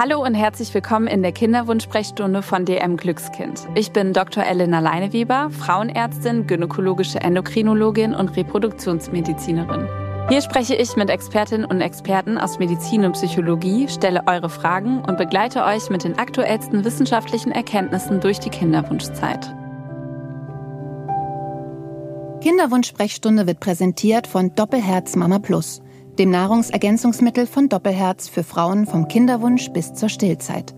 Hallo und herzlich willkommen in der Kinderwunsch-Sprechstunde von DM Glückskind. Ich bin Dr. Elena Leineweber, Frauenärztin, gynäkologische Endokrinologin und Reproduktionsmedizinerin. Hier spreche ich mit Expertinnen und Experten aus Medizin und Psychologie, stelle eure Fragen und begleite euch mit den aktuellsten wissenschaftlichen Erkenntnissen durch die Kinderwunschzeit. Kinderwunsch-Sprechstunde wird präsentiert von Doppelherz Mama Plus, dem Nahrungsergänzungsmittel von Doppelherz für Frauen vom Kinderwunsch bis zur Stillzeit.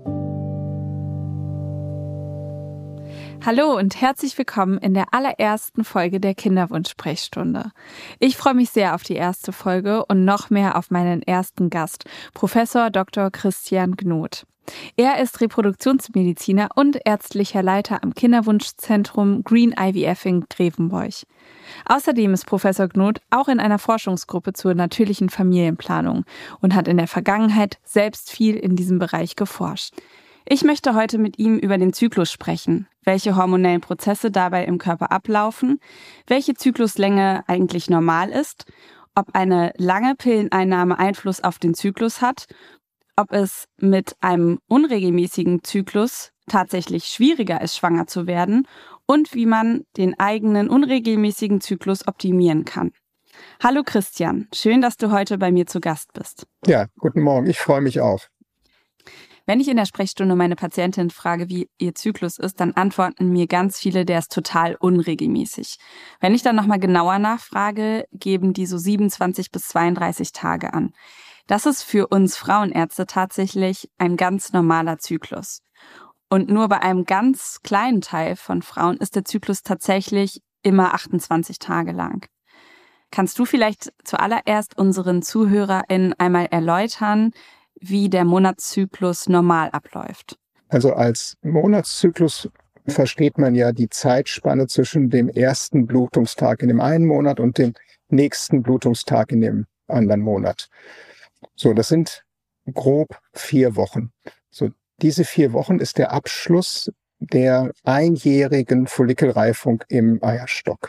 Hallo und herzlich willkommen in der allerersten Folge der Kinderwunsch-Sprechstunde. Ich freue mich sehr auf die erste Folge und noch mehr auf meinen ersten Gast, Professor Dr. Christian Gnot. Er ist Reproduktionsmediziner und ärztlicher Leiter am Kinderwunschzentrum Green IVF in Grevenbroich. Außerdem ist Professor Gnot auch in einer Forschungsgruppe zur natürlichen Familienplanung und hat in der Vergangenheit selbst viel in diesem Bereich geforscht. Ich möchte heute mit ihm über den Zyklus sprechen, welche hormonellen Prozesse dabei im Körper ablaufen, welche Zykluslänge eigentlich normal ist, ob eine lange Pilleneinnahme Einfluss auf den Zyklus hat, ob es mit einem unregelmäßigen Zyklus tatsächlich schwieriger ist, schwanger zu werden und wie man den eigenen unregelmäßigen Zyklus optimieren kann. Hallo Christian, schön, dass du heute bei mir zu Gast bist. Ja, guten Morgen, ich freue mich auch. Wenn ich in der Sprechstunde meine Patientin frage, wie ihr Zyklus ist, dann antworten mir ganz viele, der ist total unregelmäßig. Wenn ich dann nochmal genauer nachfrage, geben die so 27 bis 32 Tage an. Das ist für uns Frauenärzte tatsächlich ein ganz normaler Zyklus. Und nur bei einem ganz kleinen Teil von Frauen ist der Zyklus tatsächlich immer 28 Tage lang. Kannst du vielleicht zuallererst unseren ZuhörerInnen einmal erläutern, wie der Monatszyklus normal abläuft? Also als Monatszyklus versteht man ja die Zeitspanne zwischen dem ersten Blutungstag in dem einen Monat und dem nächsten Blutungstag in dem anderen Monat. So, das sind grob 4 Wochen. So, diese 4 Wochen ist der Abschluss der einjährigen Follikelreifung im Eierstock.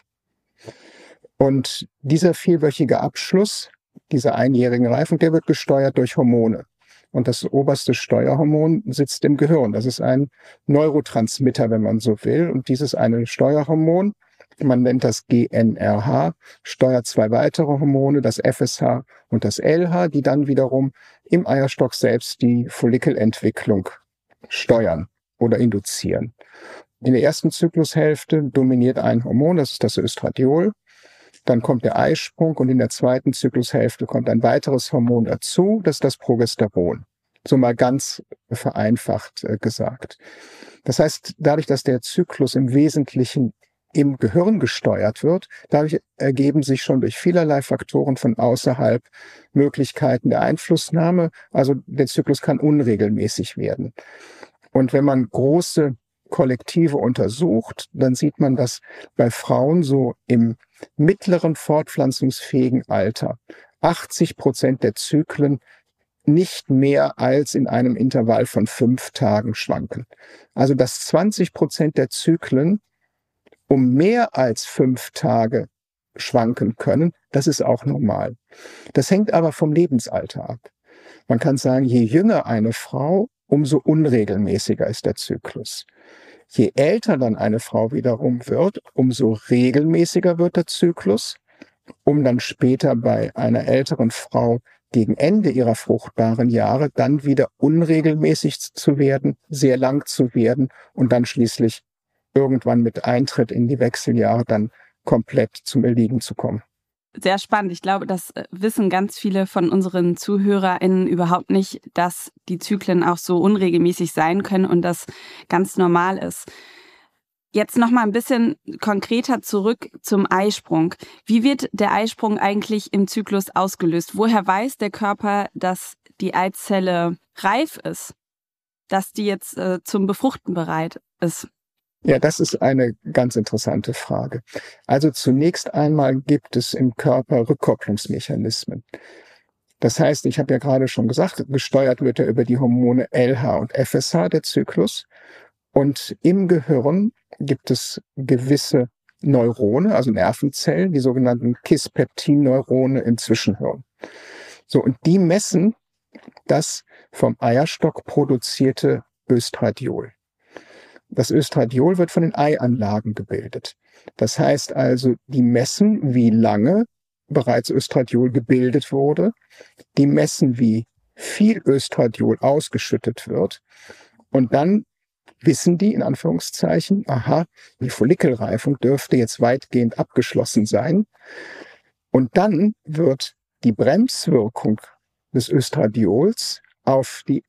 Und dieser 4-wöchige Abschluss dieser einjährigen Reifung, der wird gesteuert durch Hormone. Und das oberste Steuerhormon sitzt im Gehirn. Das ist ein Neurotransmitter, wenn man so will. Und dieses eine Steuerhormon, man nennt das GnRH, steuert 2 weitere Hormone, das FSH und das LH, die dann wiederum im Eierstock selbst die Follikelentwicklung steuern oder induzieren. In der ersten Zyklushälfte dominiert ein Hormon, das ist das Östradiol. Dann kommt der Eisprung und in der zweiten Zyklushälfte kommt ein weiteres Hormon dazu, das ist das Progesteron. So mal ganz vereinfacht gesagt. Das heißt, dadurch, dass der Zyklus im Wesentlichen im Gehirn gesteuert wird, dadurch ergeben sich schon durch vielerlei Faktoren von außerhalb Möglichkeiten der Einflussnahme. Also der Zyklus kann unregelmäßig werden. Und wenn man große Kollektive untersucht, dann sieht man, dass bei Frauen so im mittleren fortpflanzungsfähigen Alter 80% der Zyklen nicht mehr als in einem Intervall von 5 Tagen schwanken. Also dass 20% der Zyklen um mehr als 5 Tage schwanken können, das ist auch normal. Das hängt aber vom Lebensalter ab. Man kann sagen, je jünger eine Frau, umso unregelmäßiger ist der Zyklus. Je älter dann eine Frau wiederum wird, umso regelmäßiger wird der Zyklus, um dann später bei einer älteren Frau gegen Ende ihrer fruchtbaren Jahre dann wieder unregelmäßig zu werden, sehr lang zu werden und dann schließlich irgendwann mit Eintritt in die Wechseljahre dann komplett zum Erliegen zu kommen. Sehr spannend. Ich glaube, das wissen ganz viele von unseren ZuhörerInnen überhaupt nicht, dass die Zyklen auch so unregelmäßig sein können und das ganz normal ist. Jetzt noch mal ein bisschen konkreter zurück zum Eisprung. Wie wird der Eisprung eigentlich im Zyklus ausgelöst? Woher weiß der Körper, dass die Eizelle reif ist, dass die jetzt zum Befruchten bereit ist? Ja, das ist eine ganz interessante Frage. Also zunächst einmal gibt es im Körper Rückkopplungsmechanismen. Das heißt, ich habe ja gerade schon gesagt, gesteuert wird er über die Hormone LH und FSH, der Zyklus. Und im Gehirn gibt es gewisse Neurone, also Nervenzellen, die sogenannten Kispeptin-Neurone im Zwischenhirn. So, und die messen das vom Eierstock produzierte Östradiol. Das Östradiol wird von den Eianlagen gebildet. Das heißt also, die messen, wie lange bereits Östradiol gebildet wurde. Die messen, wie viel Östradiol ausgeschüttet wird. Und dann wissen die, in Anführungszeichen, aha, die Follikelreifung dürfte jetzt weitgehend abgeschlossen sein. Und dann wird die Bremswirkung des Östradiols auf die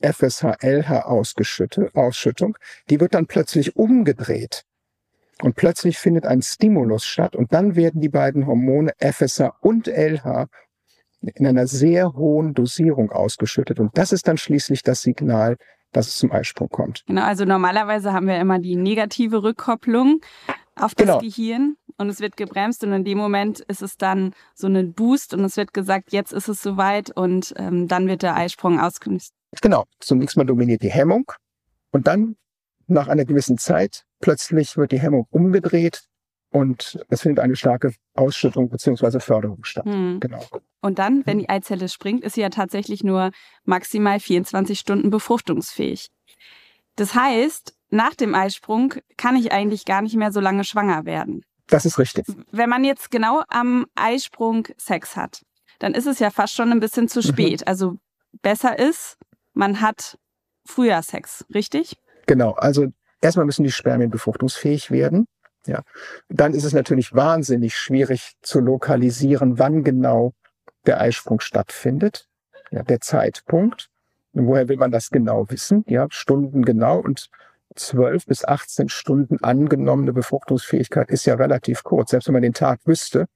FSH-LH-Ausschüttung, die wird dann plötzlich umgedreht. Und plötzlich findet ein Stimulus statt und dann werden die beiden Hormone FSH und LH in einer sehr hohen Dosierung ausgeschüttet. Und das ist dann schließlich das Signal, dass es zum Eisprung kommt. Genau, also normalerweise haben wir immer die negative Rückkopplung auf das Gehirn und es wird gebremst und in dem Moment ist es dann so ein Boost und es wird gesagt, jetzt ist es soweit und dann wird der Eisprung ausgelöst. Genau, zunächst mal dominiert die Hemmung und dann nach einer gewissen Zeit plötzlich wird die Hemmung umgedreht und es findet eine starke Ausschüttung bzw. Förderung statt. Genau. Und dann, wenn die Eizelle springt, ist sie ja tatsächlich nur maximal 24 Stunden befruchtungsfähig. Das heißt, nach dem Eisprung kann ich eigentlich gar nicht mehr so lange schwanger werden. Das ist richtig. Wenn man jetzt genau am Eisprung Sex hat, dann ist es ja fast schon ein bisschen zu spät. Also besser ist, man hat früher Sex, richtig? Genau, also erstmal müssen die Spermien befruchtungsfähig werden. Ja. Dann ist es natürlich wahnsinnig schwierig zu lokalisieren, wann genau der Eisprung stattfindet. Ja, der Zeitpunkt. Und woher will man das genau wissen? Ja, Stunden genau und 12 bis 18 Stunden angenommene Befruchtungsfähigkeit ist ja relativ kurz. Selbst wenn man den Tag wüsste,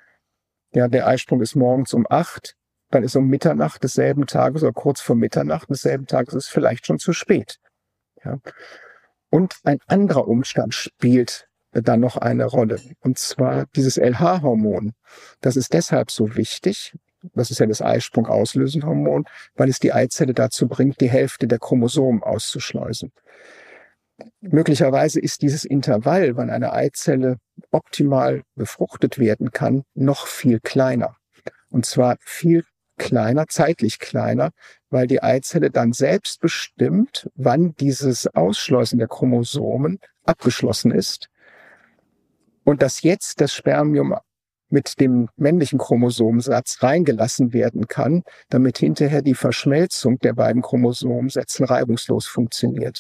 ja, der Eisprung ist morgens um 8, dann ist um Mitternacht desselben Tages oder kurz vor Mitternacht desselben Tages ist es vielleicht schon zu spät. Ja. Und ein anderer Umstand spielt dann noch eine Rolle. Und zwar dieses LH-Hormon. Das ist deshalb so wichtig. Das ist ja das Eisprung auslösende Hormon, weil es die Eizelle dazu bringt, die Hälfte der Chromosomen auszuschleusen. Möglicherweise ist dieses Intervall, wann eine Eizelle optimal befruchtet werden kann, noch viel kleiner. Und zwar viel kleiner, zeitlich kleiner, weil die Eizelle dann selbst bestimmt, wann dieses Ausschleusen der Chromosomen abgeschlossen ist und dass jetzt das Spermium mit dem männlichen Chromosomensatz reingelassen werden kann, damit hinterher die Verschmelzung der beiden Chromosomensätzen reibungslos funktioniert.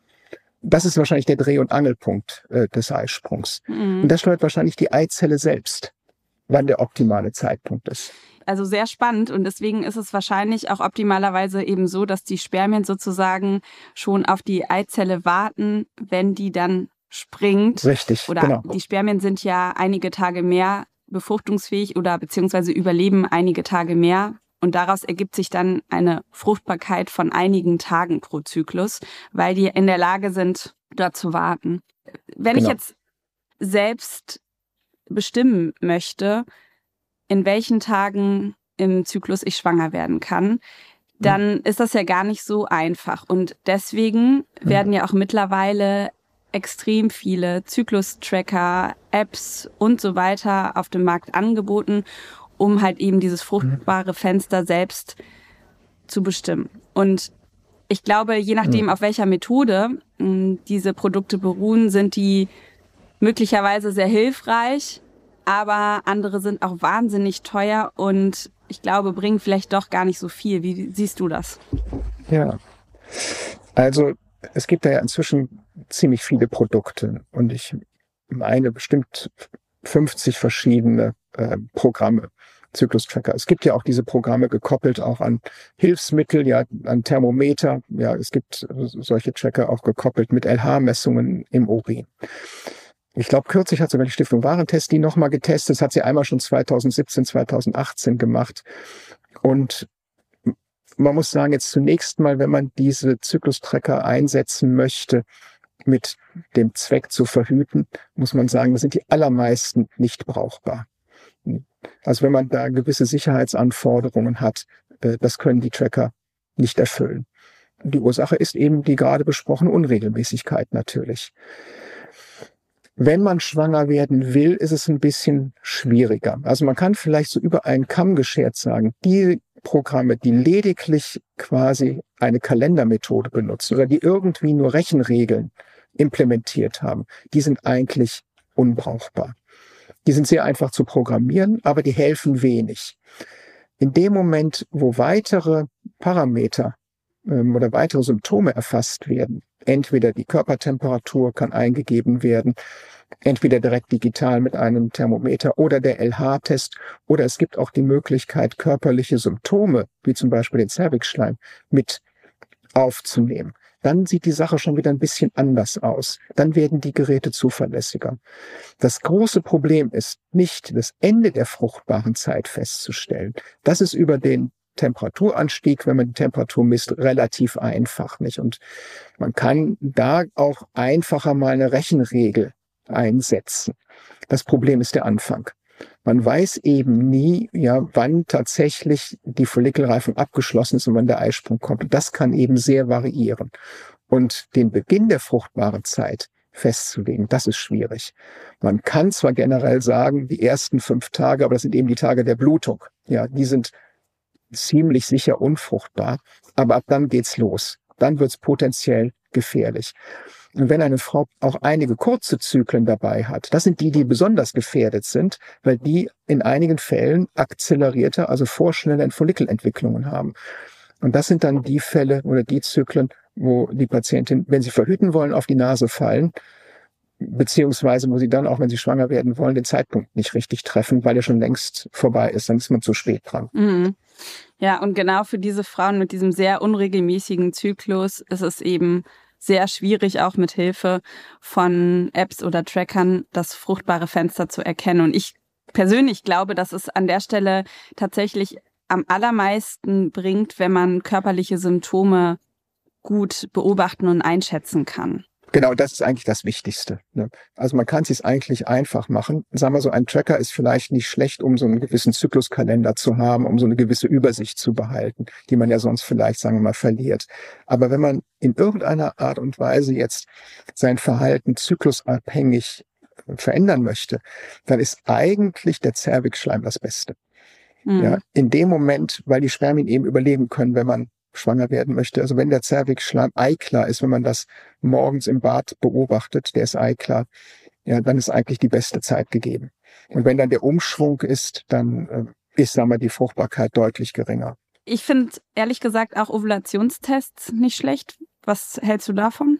Das ist wahrscheinlich der Dreh- und Angelpunkt des Eisprungs. Und das steuert wahrscheinlich die Eizelle selbst, wann der optimale Zeitpunkt ist. Also sehr spannend und deswegen ist es wahrscheinlich auch optimalerweise eben so, dass die Spermien sozusagen schon auf die Eizelle warten, wenn die dann springt. Richtig, oder genau. Die Spermien sind ja einige Tage mehr befruchtungsfähig oder beziehungsweise überleben einige Tage mehr. Und daraus ergibt sich dann eine Fruchtbarkeit von einigen Tagen pro Zyklus, weil die in der Lage sind, dort zu warten. Wenn ich jetzt selbst bestimmen möchte, in welchen Tagen im Zyklus ich schwanger werden kann, dann ist das ja gar nicht so einfach. Und deswegen werden ja auch mittlerweile extrem viele Zyklus-Tracker, Apps und so weiter auf dem Markt angeboten, um halt eben dieses fruchtbare Fenster selbst zu bestimmen. Und ich glaube, je nachdem, auf welcher Methode diese Produkte beruhen, sind die möglicherweise sehr hilfreich, aber andere sind auch wahnsinnig teuer und ich glaube, bringen vielleicht doch gar nicht so viel. Wie siehst du das? Ja, also es gibt ja inzwischen ziemlich viele Produkte und ich meine bestimmt 50 verschiedene Programme, Zyklus-Tracker. Es gibt ja auch diese Programme gekoppelt auch an Hilfsmittel, ja, an Thermometer. Ja, es gibt solche Tracker auch gekoppelt mit LH-Messungen im Urin. Ich glaube, kürzlich hat sogar die Stiftung Warentest die nochmal getestet. Das hat sie einmal schon 2017, 2018 gemacht. Und man muss sagen, jetzt zunächst mal, wenn man diese Zyklus-Tracker einsetzen möchte, mit dem Zweck zu verhüten, muss man sagen, da sind die allermeisten nicht brauchbar. Also wenn man da gewisse Sicherheitsanforderungen hat, das können die Tracker nicht erfüllen. Die Ursache ist eben die gerade besprochene Unregelmäßigkeit natürlich. Wenn man schwanger werden will, ist es ein bisschen schwieriger. Also man kann vielleicht so über einen Kamm geschert sagen, die Programme, die lediglich quasi eine Kalendermethode benutzen oder die irgendwie nur Rechenregeln implementiert haben, die sind eigentlich unbrauchbar. Die sind sehr einfach zu programmieren, aber die helfen wenig. In dem Moment, wo weitere Parameter oder weitere Symptome erfasst werden, entweder die Körpertemperatur kann eingegeben werden, entweder direkt digital mit einem Thermometer oder der LH-Test, oder es gibt auch die Möglichkeit, körperliche Symptome, wie zum Beispiel den Zervixschleim, mit aufzunehmen. Dann sieht die Sache schon wieder ein bisschen anders aus. Dann werden die Geräte zuverlässiger. Das große Problem ist nicht, das Ende der fruchtbaren Zeit festzustellen. Das ist über den Temperaturanstieg, wenn man die Temperatur misst, relativ einfach, nicht? Und man kann da auch einfacher mal eine Rechenregel einsetzen. Das Problem ist der Anfang. Man weiß eben nie, ja, wann tatsächlich die Follikelreifung abgeschlossen ist und wann der Eisprung kommt. Und das kann eben sehr variieren. Und den Beginn der fruchtbaren Zeit festzulegen, das ist schwierig. Man kann zwar generell sagen, die ersten 5 Tage, aber das sind eben die Tage der Blutung. Ja, die sind ziemlich sicher unfruchtbar, aber ab dann geht's los. Dann wird's potenziell gefährlich. Und wenn eine Frau auch einige kurze Zyklen dabei hat, das sind die, die besonders gefährdet sind, weil die in einigen Fällen akzelerierte, also vorschnelle Follikelentwicklungen haben. Und das sind dann die Fälle oder die Zyklen, wo die Patientin, wenn sie verhüten wollen, auf die Nase fallen, beziehungsweise wo sie dann, auch wenn sie schwanger werden wollen, den Zeitpunkt nicht richtig treffen, weil er schon längst vorbei ist. Dann ist man zu spät dran. Mhm. Ja, und genau für diese Frauen mit diesem sehr unregelmäßigen Zyklus ist es eben sehr schwierig, auch mit Hilfe von Apps oder Trackern das fruchtbare Fenster zu erkennen. Und ich persönlich glaube, dass es an der Stelle tatsächlich am allermeisten bringt, wenn man körperliche Symptome gut beobachten und einschätzen kann. Genau, das ist eigentlich das Wichtigste. Also man kann es sich eigentlich einfach machen. Sagen wir so, ein Tracker ist vielleicht nicht schlecht, um so einen gewissen Zykluskalender zu haben, um so eine gewisse Übersicht zu behalten, die man ja sonst vielleicht, sagen wir mal, verliert. Aber wenn man in irgendeiner Art und Weise jetzt sein Verhalten zyklusabhängig verändern möchte, dann ist eigentlich der Zervixschleim das Beste. Mhm. Ja, in dem Moment, weil die Spermien eben überleben können, wenn man schwanger werden möchte. Also wenn der Zervixschleim eiklar ist, wenn man das morgens im Bad beobachtet, der ist eiklar, ja, dann ist eigentlich die beste Zeit gegeben. Und wenn dann der Umschwung ist, dann ist, sagen wir, die Fruchtbarkeit deutlich geringer. Ich finde, ehrlich gesagt, auch Ovulationstests nicht schlecht. Was hältst du davon?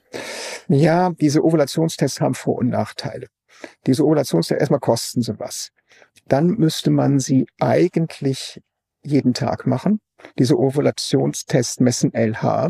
Ja, diese Ovulationstests haben Vor- und Nachteile. Diese Ovulationstests, erstmal kosten sie was. Dann müsste man sie eigentlich jeden Tag machen. Diese Ovulationstests messen LH.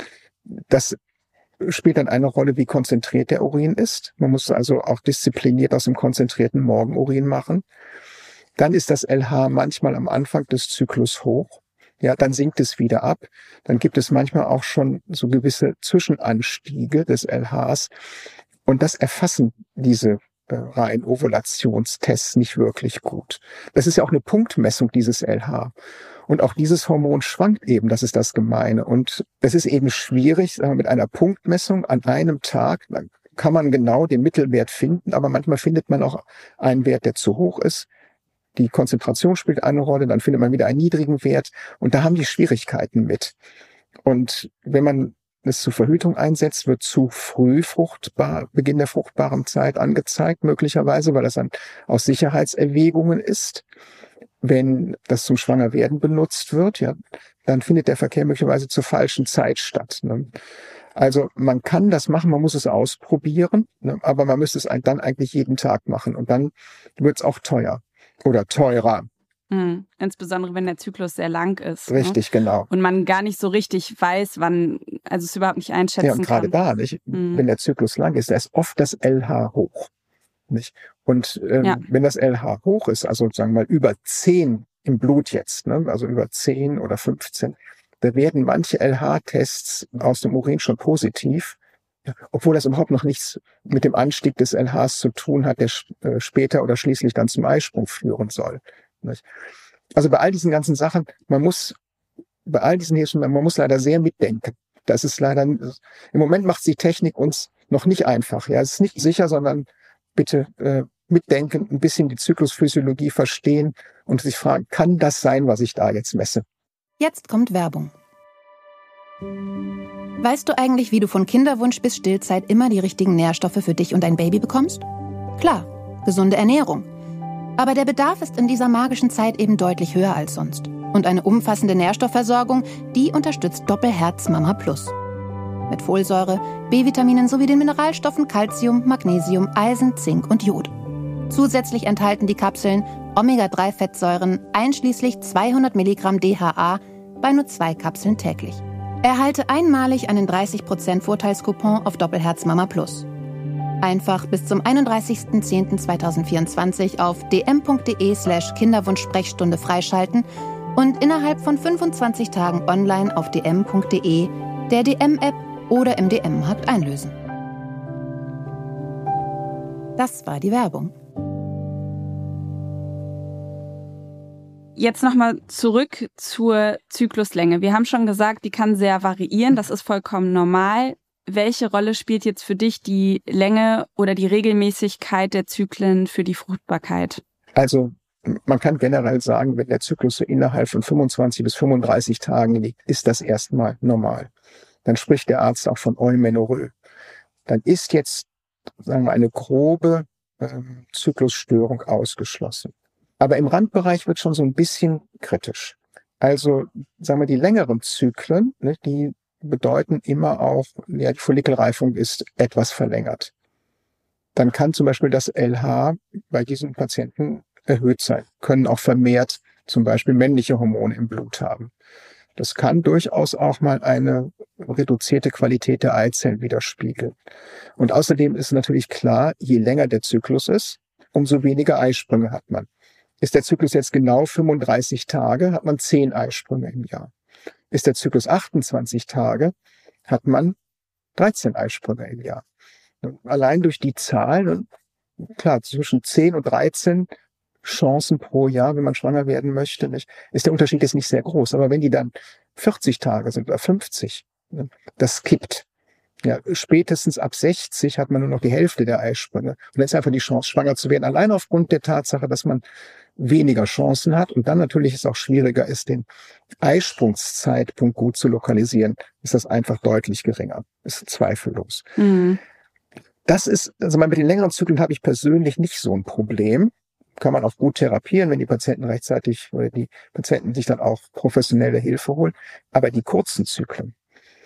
Das spielt dann eine Rolle, wie konzentriert der Urin ist. Man muss also auch diszipliniert aus dem konzentrierten Morgenurin machen. Dann ist das LH manchmal am Anfang des Zyklus hoch. Ja, dann sinkt es wieder ab. Dann gibt es manchmal auch schon so gewisse Zwischenanstiege des LHs. Und das erfassen diese rein Ovulationstests nicht wirklich gut. Das ist ja auch eine Punktmessung, dieses LH. Und auch dieses Hormon schwankt eben, das ist das Gemeine. Und es ist eben schwierig, mit einer Punktmessung an einem Tag, dann kann man genau den Mittelwert finden, aber manchmal findet man auch einen Wert, der zu hoch ist. Die Konzentration spielt eine Rolle, dann findet man wieder einen niedrigen Wert. Und da haben die Schwierigkeiten mit. Und wenn man es zur Verhütung einsetzt, wird zu früh Beginn der fruchtbaren Zeit angezeigt, möglicherweise, weil das dann aus Sicherheitserwägungen ist. Wenn das zum Schwangerwerden benutzt wird, ja, dann findet der Verkehr möglicherweise zur falschen Zeit statt. Ne? Also man kann das machen, man muss es ausprobieren, ne? Aber man müsste es dann eigentlich jeden Tag machen und dann wird es auch teuer oder teurer. Insbesondere, wenn der Zyklus sehr lang ist. Richtig, ne? Genau. Und man gar nicht so richtig weiß, wann, also es überhaupt nicht einschätzen kann. Ja, und gerade da, nicht? Wenn der Zyklus lang ist, da ist oft das LH hoch. Nicht? Und wenn das LH hoch ist, also sagen wir mal über 10 im Blut jetzt, ne? Also über 10 oder 15, da werden manche LH-Tests aus dem Urin schon positiv, obwohl das überhaupt noch nichts mit dem Anstieg des LHs zu tun hat, der später oder schließlich dann zum Eisprung führen soll. Nicht? Also bei all diesen ganzen Sachen, man muss leider sehr mitdenken. Das ist leider, im Moment macht die Technik uns noch nicht einfach. Ja, es ist nicht sicher, sondern bitte mitdenken, ein bisschen die Zyklusphysiologie verstehen und sich fragen, kann das sein, was ich da jetzt messe? Jetzt kommt Werbung. Weißt du eigentlich, wie du von Kinderwunsch bis Stillzeit immer die richtigen Nährstoffe für dich und dein Baby bekommst? Klar, gesunde Ernährung. Aber der Bedarf ist in dieser magischen Zeit eben deutlich höher als sonst. Und eine umfassende Nährstoffversorgung, die unterstützt Doppelherz Mama Plus. Mit Folsäure, B-Vitaminen sowie den Mineralstoffen Calcium, Magnesium, Eisen, Zink und Jod. Zusätzlich enthalten die Kapseln Omega-3-Fettsäuren einschließlich 200 Milligramm DHA bei nur 2 Kapseln täglich. Erhalte einmalig einen 30% Vorteilscoupon auf Doppelherz Mama Plus. Einfach bis zum 31.10.2024 auf dm.de/Kinderwunsch-Sprechstunde freischalten und innerhalb von 25 Tagen online auf dm.de, der DM-App oder im DM-Markt einlösen. Das war die Werbung. Jetzt nochmal zurück zur Zykluslänge. Wir haben schon gesagt, die kann sehr variieren. Das ist vollkommen normal. Welche Rolle spielt jetzt für dich die Länge oder die Regelmäßigkeit der Zyklen für die Fruchtbarkeit? Also man kann generell sagen, wenn der Zyklus so innerhalb von 25 bis 35 Tagen liegt, ist das erstmal normal. Dann spricht der Arzt auch von Eumenorrhoe. Dann ist jetzt, sagen wir, eine grobe Zyklusstörung ausgeschlossen. Aber im Randbereich wird schon so ein bisschen kritisch. Also, sagen wir, die längeren Zyklen, ne, die bedeuten immer auch, ja, die Follikelreifung ist etwas verlängert. Dann kann zum Beispiel das LH bei diesen Patienten erhöht sein, können auch vermehrt zum Beispiel männliche Hormone im Blut haben. Das kann durchaus auch mal eine reduzierte Qualität der Eizellen widerspiegeln. Und außerdem ist natürlich klar, je länger der Zyklus ist, umso weniger Eisprünge hat man. Ist der Zyklus jetzt genau 35 Tage, hat man 10 Eisprünge im Jahr. Ist der Zyklus 28 Tage, hat man 13 Eisprünge im Jahr. Und allein durch die Zahlen, klar, zwischen 10 und 13 Chancen pro Jahr, wenn man schwanger werden möchte, nicht, ist der Unterschied jetzt nicht sehr groß. Aber wenn die dann 40 Tage sind oder 50, das kippt. Ja, spätestens ab 60 hat man nur noch die Hälfte der Eisprünge. Und dann ist einfach die Chance, schwanger zu werden, allein aufgrund der Tatsache, dass man weniger Chancen hat und dann natürlich es auch schwieriger ist, den Eisprungszeitpunkt gut zu lokalisieren, ist das einfach deutlich geringer. Ist zweifellos. Mhm. Das ist, also mit den längeren Zyklen habe ich persönlich nicht so ein Problem. Kann man auch gut therapieren, wenn die Patienten rechtzeitig oder die Patienten sich dann auch professionelle Hilfe holen. Aber die kurzen Zyklen,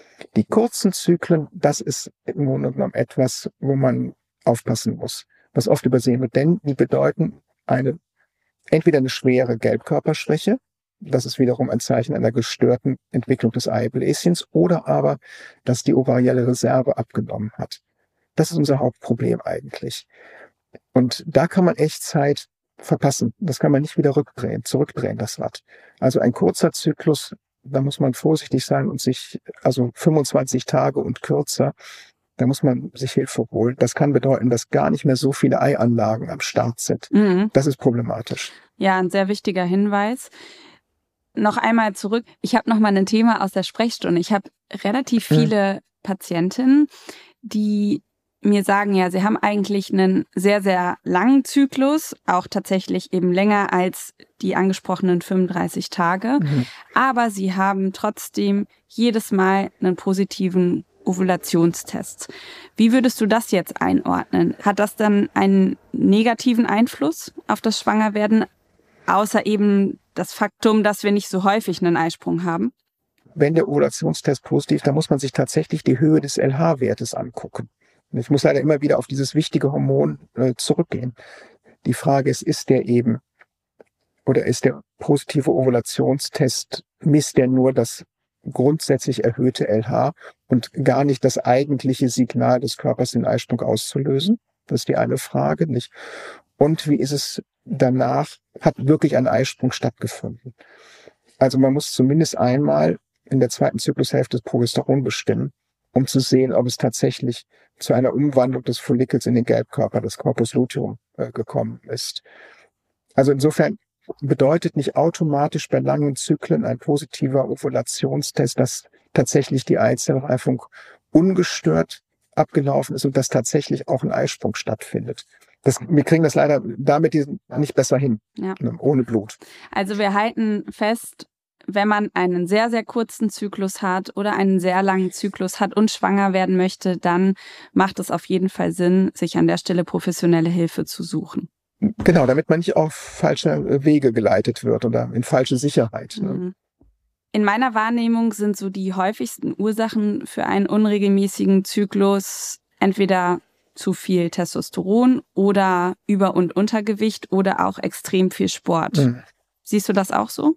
das ist im Grunde genommen etwas, wo man aufpassen muss, was oft übersehen wird, denn die bedeuten entweder eine schwere Gelbkörperschwäche, das ist wiederum ein Zeichen einer gestörten Entwicklung des Eibläschens, oder aber, dass die ovarielle Reserve abgenommen hat. Das ist unser Hauptproblem eigentlich. Und da kann man echt Zeit verpassen. Das kann man nicht wieder zurückdrehen, das Rad. Also ein kurzer Zyklus, da muss man vorsichtig sein und also 25 Tage und kürzer, da muss man sich Hilfe holen. Das kann bedeuten, dass gar nicht mehr so viele Eianlagen am Start sind. Mhm. Das ist problematisch. Ja, ein sehr wichtiger Hinweis. Noch einmal zurück. Ich habe noch mal ein Thema aus der Sprechstunde. Ich habe relativ viele Patientinnen, die mir sagen, ja, sie haben eigentlich einen sehr, sehr langen Zyklus, auch tatsächlich eben länger als die angesprochenen 35 Tage. Mhm. Aber sie haben trotzdem jedes Mal einen positiven Ovulationstest. Wie würdest du das jetzt einordnen? Hat das dann einen negativen Einfluss auf das Schwangerwerden, außer eben das Faktum, dass wir nicht so häufig einen Eisprung haben? Wenn der Ovulationstest positiv, dann muss man sich tatsächlich die Höhe des LH-Wertes angucken. Ich muss leider immer wieder auf dieses wichtige Hormon zurückgehen. Die Frage ist der positive Ovulationstest, misst der nur das grundsätzlich erhöhte LH und gar nicht das eigentliche Signal des Körpers, den Eisprung auszulösen? Das ist die eine Frage, nicht? Und wie ist es danach? Hat wirklich ein Eisprung stattgefunden? Also man muss zumindest einmal in der zweiten Zyklushälfte das Progesteron bestimmen, um zu sehen, ob es tatsächlich zu einer Umwandlung des Follikels in den Gelbkörper, des Corpus luteum, gekommen ist. Also insofern bedeutet nicht automatisch bei langen Zyklen ein positiver Ovulationstest, dass tatsächlich die Eizellreifung ungestört abgelaufen ist und dass tatsächlich auch ein Eisprung stattfindet. Wir kriegen das leider damit nicht besser hin, ohne Blut. Also wir halten fest, wenn man einen sehr, sehr kurzen Zyklus hat oder einen sehr langen Zyklus hat und schwanger werden möchte, dann macht es auf jeden Fall Sinn, sich an der Stelle professionelle Hilfe zu suchen. Genau, damit man nicht auf falsche Wege geleitet wird oder in falsche Sicherheit. Ne? In meiner Wahrnehmung sind so die häufigsten Ursachen für einen unregelmäßigen Zyklus entweder zu viel Testosteron oder Über- und Untergewicht oder auch extrem viel Sport. Siehst du das auch so?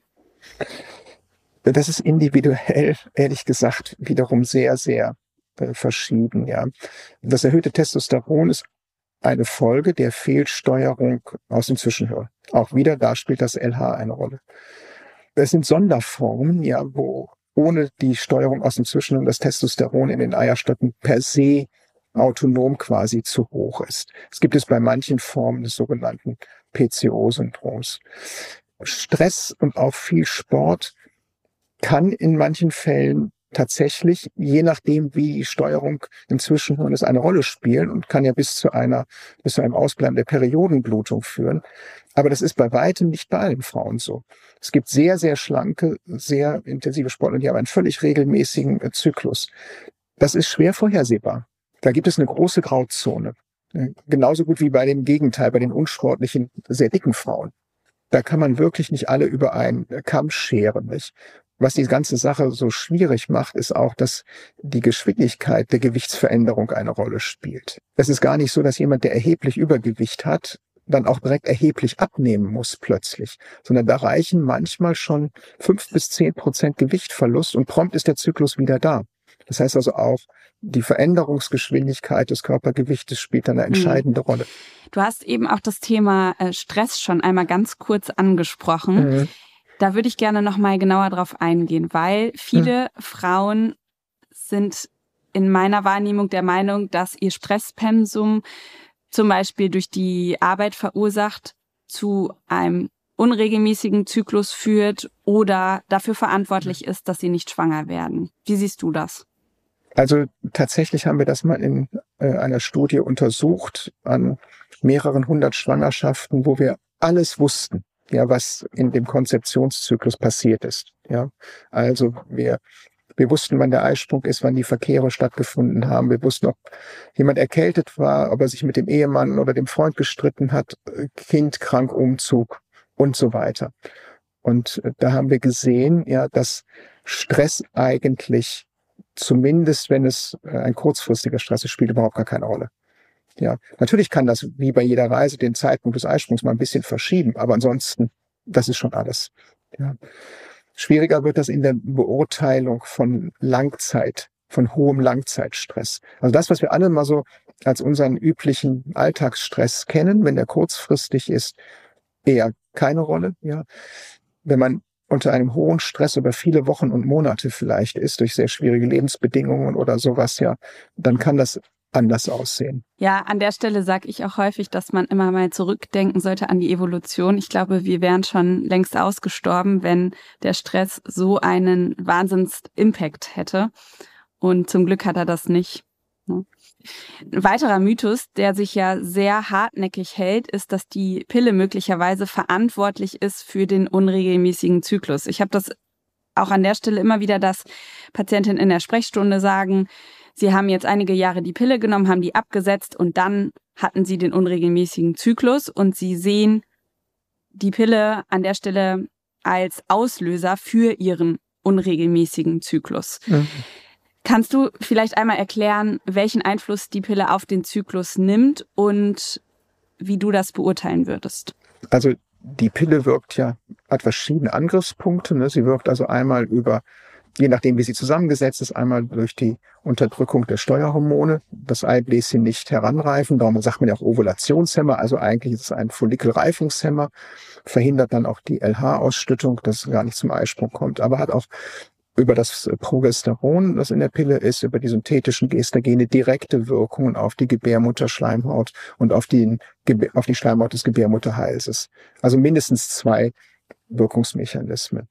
Das ist individuell, ehrlich gesagt, wiederum sehr, sehr verschieden. Ja. Das erhöhte Testosteron ist eine Folge der Fehlsteuerung aus dem Zwischenhirn. Auch wieder, da spielt das LH eine Rolle. Es sind Sonderformen, ja, wo ohne die Steuerung aus dem Zwischenhirn das Testosteron in den Eierstöcken per se autonom quasi zu hoch ist. Es gibt es bei manchen Formen des sogenannten PCO-Syndroms. Stress und auch viel Sport kann in manchen Fällen tatsächlich, je nachdem wie die Steuerung im Zwischenhirn ist, eine Rolle spielen und kann ja bis zu einem Ausbleiben der Periodenblutung führen. Aber das ist bei weitem nicht bei allen Frauen so. Es gibt sehr, sehr schlanke, sehr intensive Sportler, die haben einen völlig regelmäßigen Zyklus. Das ist schwer vorhersehbar. Da gibt es eine große Grauzone. Genauso gut wie bei dem Gegenteil, bei den unsportlichen, sehr dicken Frauen. Da kann man wirklich nicht alle über einen Kamm scheren, nicht? Was die ganze Sache so schwierig macht, ist auch, dass die Geschwindigkeit der Gewichtsveränderung eine Rolle spielt. Es ist gar nicht so, dass jemand, der erheblich Übergewicht hat, dann auch direkt erheblich abnehmen muss plötzlich, sondern da reichen manchmal schon 5-10% Gewichtverlust und prompt ist der Zyklus wieder da. Das heißt also auch, die Veränderungsgeschwindigkeit des Körpergewichtes spielt eine entscheidende Rolle. Du hast eben auch das Thema Stress schon einmal ganz kurz angesprochen. Da würde ich gerne noch mal genauer drauf eingehen, weil viele Frauen sind in meiner Wahrnehmung der Meinung, dass ihr Stresspensum zum Beispiel durch die Arbeit verursacht zu einem unregelmäßigen Zyklus führt oder dafür verantwortlich ist, dass sie nicht schwanger werden. Wie siehst du das? Also tatsächlich haben wir das mal in einer Studie untersucht an mehreren 100 Schwangerschaften, wo wir alles wussten, ja, was in dem Konzeptionszyklus passiert ist. Ja, also wir wussten, wann der Eisprung ist, wann die Verkehre stattgefunden haben. Wir wussten, ob jemand erkältet war, ob er sich mit dem Ehemann oder dem Freund gestritten hat, Kind krank, Umzug und so weiter. Und da haben wir gesehen, ja, dass Stress eigentlich, zumindest wenn es ein kurzfristiger Stress ist, spielt überhaupt gar keine Rolle. Ja, natürlich kann das wie bei jeder Reise den Zeitpunkt des Eisprungs mal ein bisschen verschieben, aber ansonsten, das ist schon alles. Ja. Schwieriger wird das in der Beurteilung von von hohem Langzeitstress. Also das, was wir alle mal so als unseren üblichen Alltagsstress kennen, wenn der kurzfristig ist, eher keine Rolle. Ja, wenn man unter einem hohen Stress über viele Wochen und Monate vielleicht ist, durch sehr schwierige Lebensbedingungen oder sowas, ja, dann kann das anders aussehen. Ja, an der Stelle sage ich auch häufig, dass man immer mal zurückdenken sollte an die Evolution. Ich glaube, wir wären schon längst ausgestorben, wenn der Stress so einen Wahnsinns-Impact hätte. Und zum Glück hat er das nicht. Ein weiterer Mythos, der sich ja sehr hartnäckig hält, ist, dass die Pille möglicherweise verantwortlich ist für den unregelmäßigen Zyklus. Ich habe das auch an der Stelle immer wieder, dass Patientinnen in der Sprechstunde sagen, sie haben jetzt einige Jahre die Pille genommen, haben die abgesetzt und dann hatten sie den unregelmäßigen Zyklus und sie sehen die Pille an der Stelle als Auslöser für ihren unregelmäßigenZyklus. Kannst du vielleicht einmal erklären, welchen Einfluss die Pille auf den Zyklus nimmt und wie du das beurteilen würdest? Also die Pille hat verschiedene Angriffspunkte. Ne? Sie wirkt also einmal je nachdem wie sie zusammengesetzt ist, einmal durch die Unterdrückung der Steuerhormone, das Eibläschen nicht heranreifen. Darum sagt man ja auch Ovulationshemmer. Also eigentlich ist es ein Follikelreifungshemmer, verhindert dann auch die LH-Ausschüttung, dass es gar nicht zum Eisprung kommt, aber hat auch über das Progesteron, das in der Pille ist, über die synthetischen Gestagene direkte Wirkungen auf die Gebärmutterschleimhaut und auf die Schleimhaut des Gebärmutterhalses. Also mindestens 2 Wirkungsmechanismen.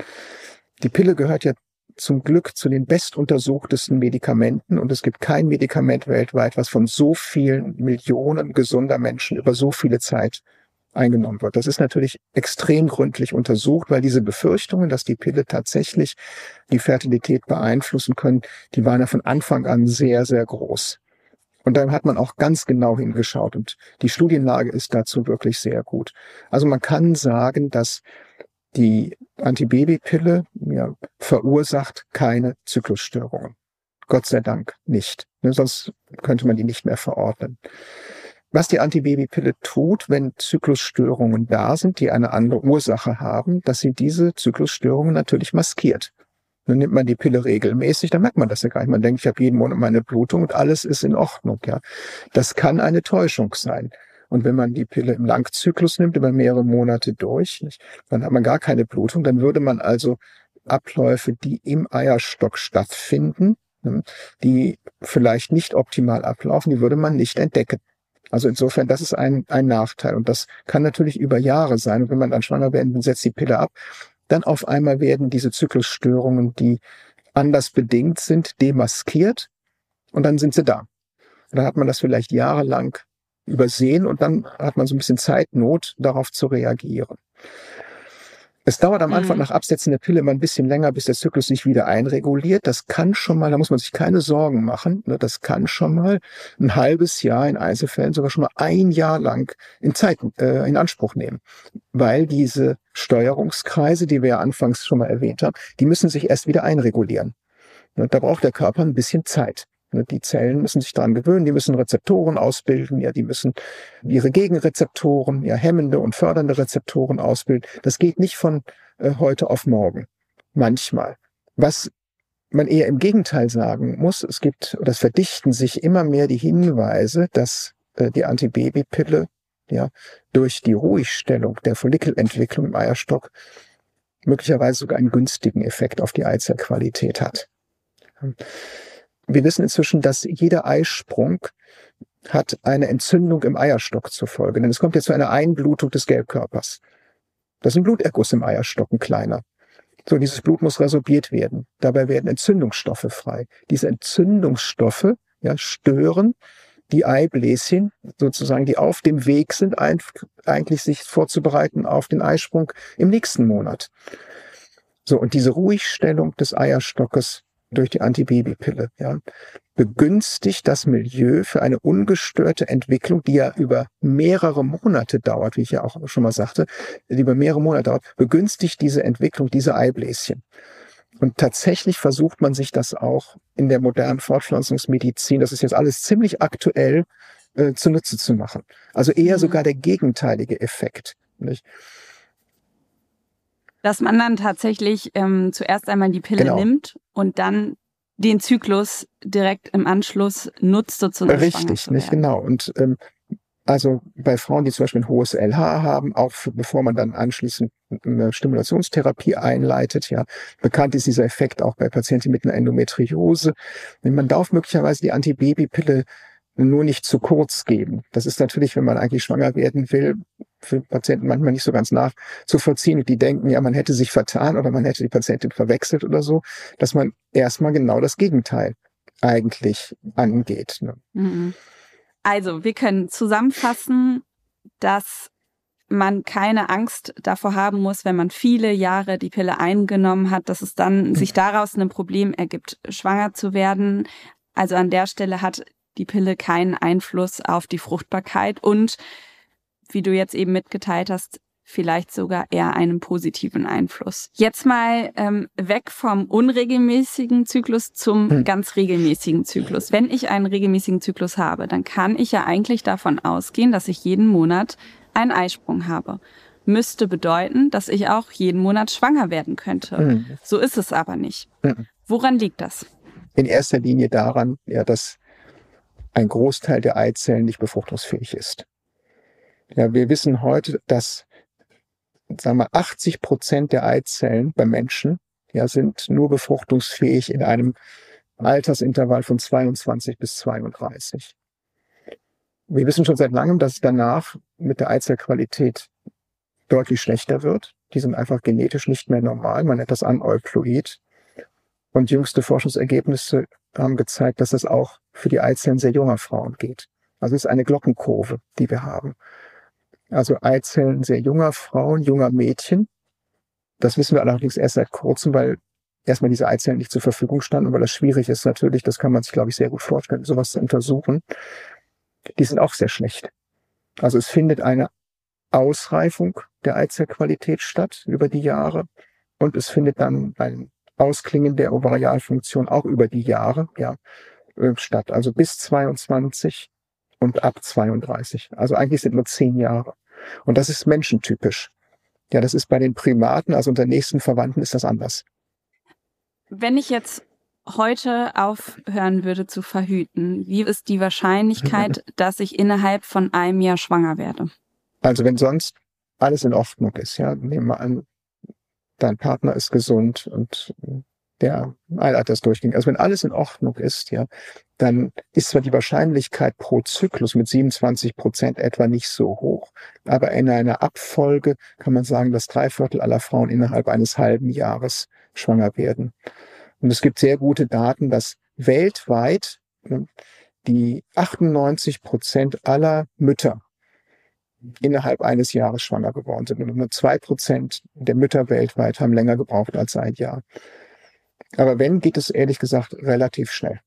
Die Pille gehört ja zum Glück zu den bestuntersuchtesten Medikamenten und es gibt kein Medikament weltweit, was von so vielen Millionen gesunder Menschen über so viele Zeit eingenommen wird. Das ist natürlich extrem gründlich untersucht, weil diese Befürchtungen, dass die Pille tatsächlich die Fertilität beeinflussen können, die waren ja von Anfang an sehr, sehr groß. Und da hat man auch ganz genau hingeschaut und die Studienlage ist dazu wirklich sehr gut. Also man kann sagen, dass die Antibabypille verursacht keine Zyklusstörungen. Gott sei Dank nicht. Sonst könnte man die nicht mehr verordnen. Was die Antibabypille tut, wenn Zyklusstörungen da sind, die eine andere Ursache haben, dass sie diese Zyklusstörungen natürlich maskiert. Dann nimmt man die Pille regelmäßig, dann merkt man das ja gar nicht. Man denkt, ich habe jeden Monat meine Blutung und alles ist in Ordnung. Ja, das kann eine Täuschung sein. Und wenn man die Pille im Langzyklus nimmt, über mehrere Monate durch, dann hat man gar keine Blutung. Dann würde man also Abläufe, die im Eierstock stattfinden, die vielleicht nicht optimal ablaufen, die würde man nicht entdecken. Also insofern, das ist ein Nachteil. Und das kann natürlich über Jahre sein. Und wenn man dann schwanger wird und setzt die Pille ab, dann auf einmal werden diese Zyklusstörungen, die anders bedingt sind, demaskiert und dann sind sie da. Und dann hat man das vielleicht jahrelang übersehen und dann hat man so ein bisschen Zeitnot, darauf zu reagieren. Es dauert am Anfang nach Absetzen der Pille immer ein bisschen länger, bis der Zyklus sich wieder einreguliert. Das kann schon mal, da muss man sich keine Sorgen machen, das kann schon mal ein halbes Jahr, in Einzelfällen sogar schon mal ein Jahr lang in Anspruch nehmen. Weil diese Steuerungskreise, die wir ja anfangs schon mal erwähnt haben, die müssen sich erst wieder einregulieren. Da braucht der Körper ein bisschen Zeit. Die Zellen müssen sich daran gewöhnen, die müssen Rezeptoren ausbilden, die müssen ihre Gegenrezeptoren, hemmende und fördernde Rezeptoren ausbilden. Das geht nicht von heute auf morgen. Manchmal. Was man eher im Gegenteil sagen muss, es verdichten sich immer mehr die Hinweise, dass die Antibabypille durch die Ruhigstellung der Follikelentwicklung im Eierstock möglicherweise sogar einen günstigen Effekt auf die Eizellqualität hat. Wir wissen inzwischen, dass jeder Eisprung hat eine Entzündung im Eierstock zur Folge. Denn es kommt jetzt zu einer Einblutung des Gelbkörpers. Das ist ein Bluterguss im Eierstock, ein kleiner. So, dieses Blut muss resorbiert werden. Dabei werden Entzündungsstoffe frei. Diese Entzündungsstoffe stören die Eibläschen, sozusagen, die auf dem Weg sind, eigentlich sich vorzubereiten auf den Eisprung im nächsten Monat. So, und diese Ruhigstellung des Eierstockes durch die Antibabypille, begünstigt das Milieu für eine ungestörte Entwicklung, die ja über mehrere Monate dauert, wie ich ja auch schon mal sagte, die über mehrere Monate dauert, begünstigt diese Entwicklung dieser Eibläschen. Und tatsächlich versucht man sich das auch in der modernen Fortpflanzungsmedizin, das ist jetzt alles ziemlich aktuell, zunutze zu machen. Also eher sogar der gegenteilige Effekt, nicht? Dass man dann tatsächlich zuerst einmal die Pille nimmt und dann den Zyklus direkt im Anschluss nutzt, sozusagen. Richtig, nicht genau. Und also bei Frauen, die zum Beispiel ein hohes LH haben, auch bevor man dann anschließend eine Stimulationstherapie einleitet, bekannt ist dieser Effekt auch bei Patienten mit einer Endometriose. Man darf möglicherweise die Antibabypille nur nicht zu kurz geben. Das ist natürlich, wenn man eigentlich schwanger werden will, für Patienten manchmal nicht so ganz nachzuvollziehen. Und die denken, man hätte sich vertan oder man hätte die Patientin verwechselt oder so, dass man erstmal genau das Gegenteil eigentlich angeht. Also, wir können zusammenfassen, dass man keine Angst davor haben muss, wenn man viele Jahre die Pille eingenommen hat, dass es dann sich daraus ein Problem ergibt, schwanger zu werden. Also an der Stelle hat die Pille keinen Einfluss auf die Fruchtbarkeit und, wie du jetzt eben mitgeteilt hast, vielleicht sogar eher einen positiven Einfluss. Jetzt mal weg vom unregelmäßigen Zyklus zum ganz regelmäßigen Zyklus. Wenn ich einen regelmäßigen Zyklus habe, dann kann ich ja eigentlich davon ausgehen, dass ich jeden Monat einen Eisprung habe. Müsste bedeuten, dass ich auch jeden Monat schwanger werden könnte. So ist es aber nicht. Woran liegt das? In erster Linie daran, dass ein Großteil der Eizellen nicht befruchtungsfähig ist. Wir wissen heute, dass 80% der Eizellen bei Menschen sind nur befruchtungsfähig in einem Altersintervall von 22 bis 32. Wir wissen schon seit langem, dass es danach mit der Eizellqualität deutlich schlechter wird. Die sind einfach genetisch nicht mehr normal. Man nennt das Aneuploid. Und jüngste Forschungsergebnisse haben gezeigt, dass das auch für die Eizellen sehr junger Frauen geht. Also es ist eine Glockenkurve, die wir haben. Also Eizellen sehr junger Frauen, junger Mädchen. Das wissen wir allerdings erst seit kurzem, weil erstmal diese Eizellen nicht zur Verfügung standen, weil das schwierig ist natürlich, das kann man sich, glaube ich, sehr gut vorstellen, sowas zu untersuchen. Die sind auch sehr schlecht. Also es findet eine Ausreifung der Eizellqualität statt über die Jahre und es findet dann ein Ausklingen der Ovarialfunktion auch über die Jahre statt. Also bis 22 und ab 32. Also eigentlich sind nur 10 Jahre. Und das ist menschentypisch. Ja, das ist bei den Primaten, also unter nächsten Verwandten, ist das anders. Wenn ich jetzt heute aufhören würde zu verhüten, wie ist die Wahrscheinlichkeit, dass ich innerhalb von einem Jahr schwanger werde? Also wenn sonst alles in Ordnung ist, ja, nehmen wir an, dein Partner ist gesund und der Eileiter ist durchgängig. Also wenn alles in Ordnung ist, ja, dann ist zwar die Wahrscheinlichkeit pro Zyklus mit 27% etwa nicht so hoch, aber in einer Abfolge kann man sagen, dass 3/4 aller Frauen innerhalb eines halben Jahres schwanger werden. Und es gibt sehr gute Daten, dass weltweit die 98% aller Mütter innerhalb eines Jahres schwanger geworden sind. Und nur 2% der Mütter weltweit haben länger gebraucht als ein Jahr. Aber wenn, geht es ehrlich gesagt relativ schnell.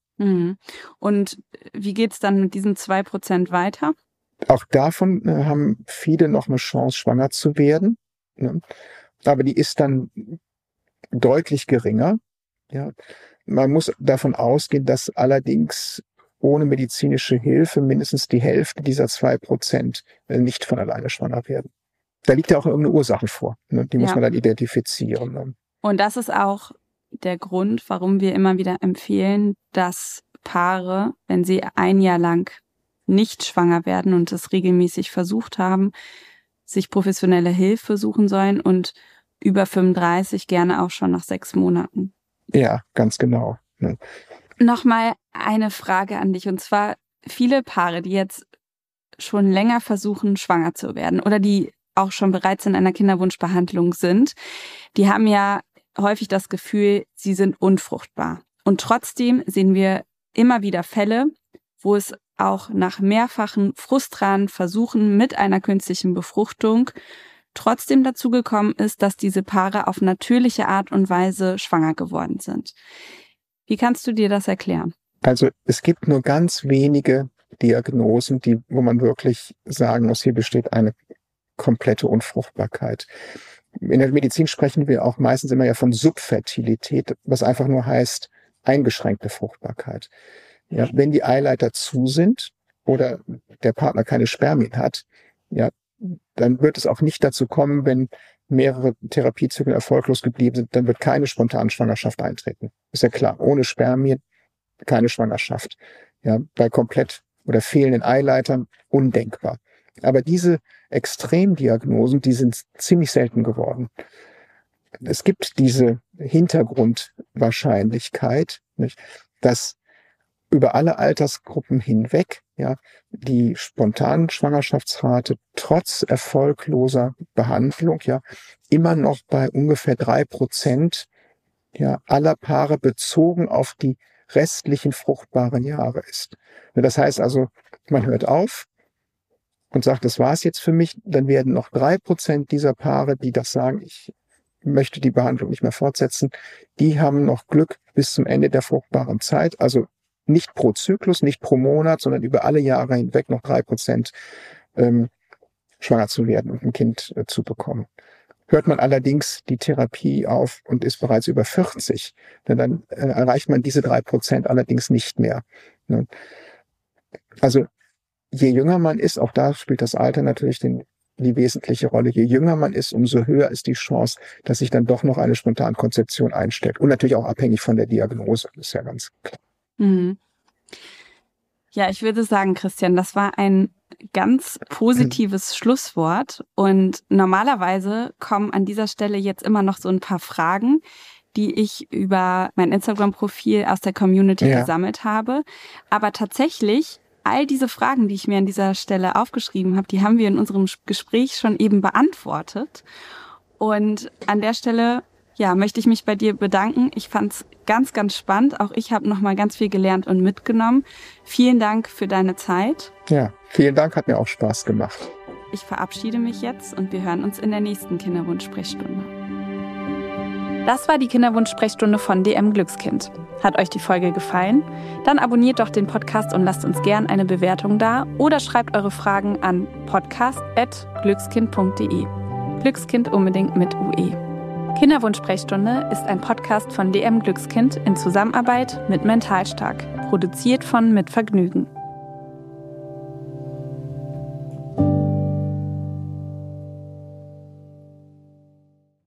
Und wie geht es dann mit diesen 2% weiter? Auch davon haben viele noch eine Chance, schwanger zu werden. Ne? Aber die ist dann deutlich geringer. Ja? Man muss davon ausgehen, dass allerdings ohne medizinische Hilfe mindestens die Hälfte dieser 2% nicht von alleine schwanger werden. Da liegt ja auch irgendeine Ursache vor. Ne? Die muss man dann identifizieren. Ne? Und das ist auch der Grund, warum wir immer wieder empfehlen, dass Paare, wenn sie ein Jahr lang nicht schwanger werden und es regelmäßig versucht haben, sich professionelle Hilfe suchen sollen und über 35 gerne auch schon nach 6 Monaten. Ja, ganz genau. Ne? Nochmal eine Frage an dich, und zwar viele Paare, die jetzt schon länger versuchen, schwanger zu werden oder die auch schon bereits in einer Kinderwunschbehandlung sind, die haben ja häufig das Gefühl, sie sind unfruchtbar. Und trotzdem sehen wir immer wieder Fälle, wo es auch nach mehrfachen frustranen Versuchen mit einer künstlichen Befruchtung trotzdem dazu gekommen ist, dass diese Paare auf natürliche Art und Weise schwanger geworden sind. Wie kannst du dir das erklären? Also es gibt nur ganz wenige Diagnosen, wo man wirklich sagen muss, hier besteht eine komplette Unfruchtbarkeit. In der Medizin sprechen wir auch meistens immer ja von Subfertilität, was einfach nur heißt eingeschränkte Fruchtbarkeit. Ja, wenn die Eileiter zu sind oder der Partner keine Spermien hat, ja, dann wird es auch nicht dazu kommen, wenn mehrere Therapiezyklen erfolglos geblieben sind, dann wird keine spontane Schwangerschaft eintreten. Ist ja klar, ohne Spermien keine Schwangerschaft. Ja, bei komplett oder fehlenden Eileitern undenkbar. Aber diese Extremdiagnosen, die sind ziemlich selten geworden. Es gibt diese Hintergrundwahrscheinlichkeit, nicht, dass über alle Altersgruppen hinweg die spontane Schwangerschaftsrate trotz erfolgloser Behandlung immer noch bei ungefähr 3% aller Paare bezogen auf die restlichen fruchtbaren Jahre ist. Das heißt also, man hört auf und sagt, das war's jetzt für mich, dann werden noch 3% dieser Paare, die das sagen, ich möchte die Behandlung nicht mehr fortsetzen, die haben noch Glück bis zum Ende der fruchtbaren Zeit, also nicht pro Zyklus, nicht pro Monat, sondern über alle Jahre hinweg noch 3% schwanger zu werden und ein Kind zu bekommen. Hört man allerdings die Therapie auf und ist bereits über 40, dann erreicht man diese 3% allerdings nicht mehr. Ne? Also je jünger man ist, auch da spielt das Alter natürlich die wesentliche Rolle, je jünger man ist, umso höher ist die Chance, dass sich dann doch noch eine Spontankonzeption einstellt. Und natürlich auch abhängig von der Diagnose, das ist ja ganz klar. Mhm. Ja, ich würde sagen, Christian, das war ein ganz positives Schlusswort. Und normalerweise kommen an dieser Stelle jetzt immer noch so ein paar Fragen, die ich über mein Instagram-Profil aus der Community gesammelt habe. Aber tatsächlich, all diese Fragen, die ich mir an dieser Stelle aufgeschrieben habe, die haben wir in unserem Gespräch schon eben beantwortet. Und an der Stelle möchte ich mich bei dir bedanken. Ich fand es ganz, ganz spannend. Auch ich habe nochmal ganz viel gelernt und mitgenommen. Vielen Dank für deine Zeit. Ja, vielen Dank, hat mir auch Spaß gemacht. Ich verabschiede mich jetzt und wir hören uns in der nächsten Kinderwunsch-Sprechstunde. Das war die Kinderwunsch-Sprechstunde von DM Glückskind. Hat euch die Folge gefallen? Dann abonniert doch den Podcast und lasst uns gern eine Bewertung da oder schreibt eure Fragen an podcast@glückskind.de. Glückskind unbedingt mit UE. Kinderwunsch-Sprechstunde ist ein Podcast von DM Glückskind in Zusammenarbeit mit Mentalstark, produziert von Mit Vergnügen.